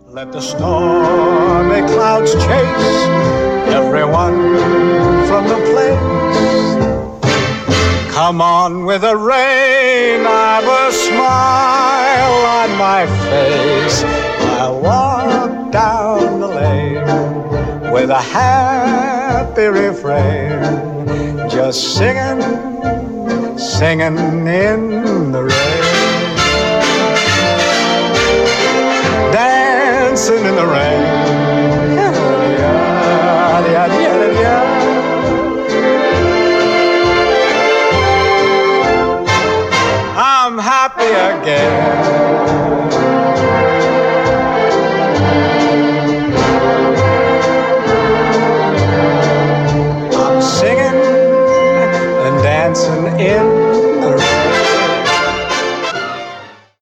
Let the stormy clouds chase everyone from the place. Come on with the rain, I've a smile on my face. I'll walk down the lane with a happy refrain, just singing, singing in the rain. Dancing in the rain.